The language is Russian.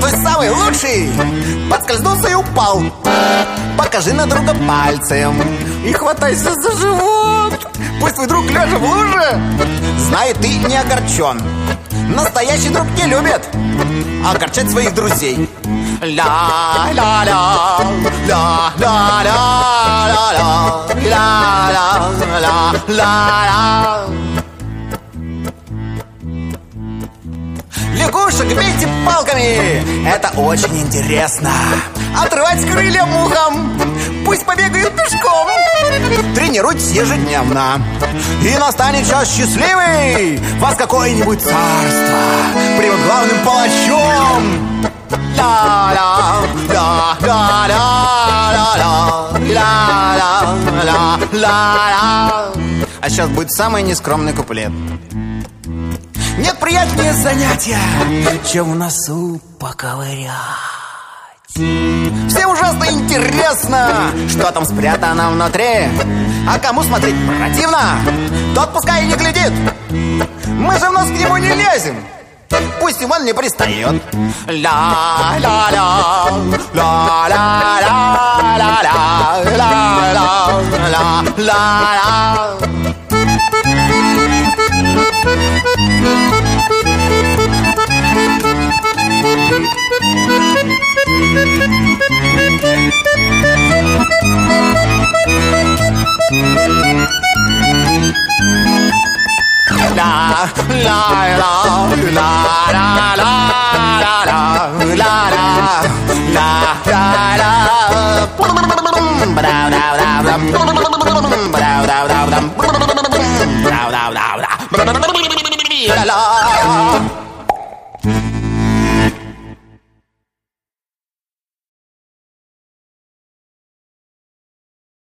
той самый лучший. Подскользнулся и упал. Покажи на друга пальцем и хватайся за живот. Пусть твой друг, лежа в луже, знает, ты не огорчен. Настоящий друг не любит огорчать своих друзей. Ля-ля-ля, ля-ля-ля, ля-ля-ля-ля-ля. Лягушек бейте палками, это очень интересно. Отрывать крылья мухам, пусть побегают пешком. Тренируйтесь ежедневно, и настанет час счастливый. Вас какое-нибудь царство примут главным палачом. Ля-ля-ля-ля-ля-ля-ля-ля-ля. А сейчас будет самый нескромный куплет. Нет приятнее занятия, чем в носу поковырять. Всем ужасно интересно, что там спрятано внутри. А кому смотреть противно, тот пускай и не глядит. Мы же в нос к нему не лезем, пусть и он не пристает. Ля-ля-ля, ля-ля-ля-ля-ля-ля-ля-ля. La